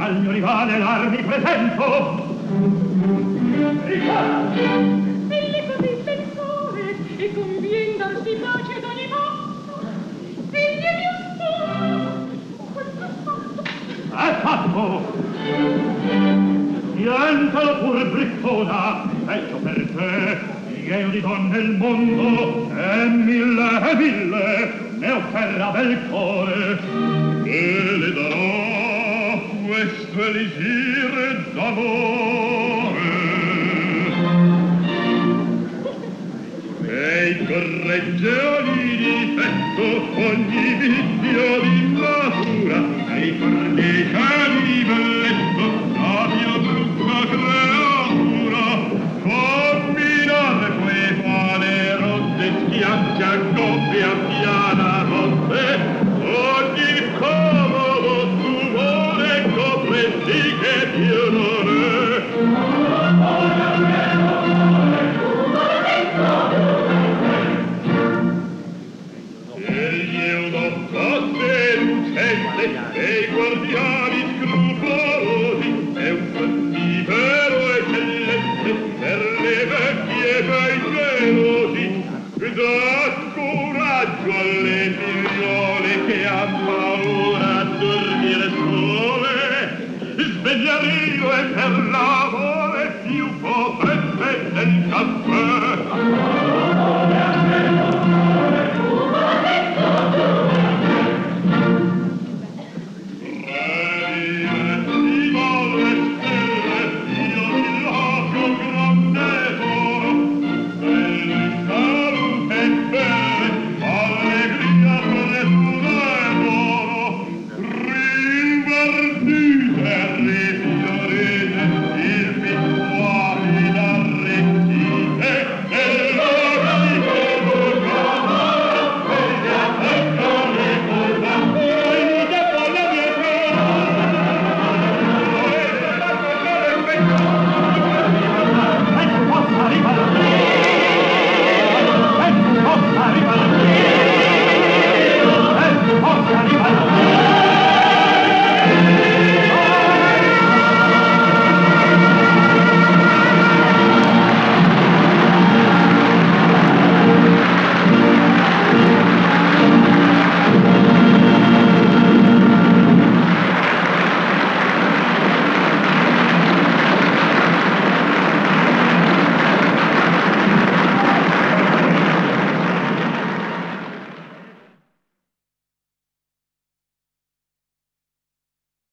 al mio rivale l'armi presento. Ville così pensare e convien darsi pace ad ogni modo. Figli mio questo fatto. È fatto. Nientelo pur briccona, peggio per te. Pieno di donne il mondo, e mille, ne ho terra del cuore. E le darò questo elisir d'amore. E corregge ogni difetto, ogni vizio di natura, e fornice di belletto la mia brutta creatura. Combinare quei fare rotte, schiacci a coppia piana rotte, ogni comodo tu vuole comprendi che Dio non è. E i guardiani scrupolosi è un fruttifero eccellente per le vecchie e per i gelosi, dà coraggio alle